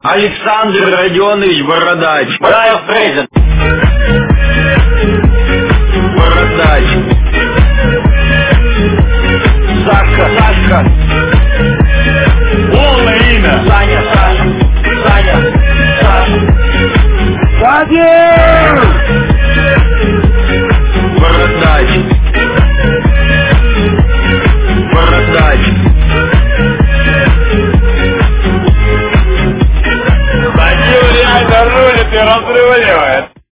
Александр Родионович Бородач. Брайан Фрейзен. Бородач. Сашка. Полное имя. Саня. Садик!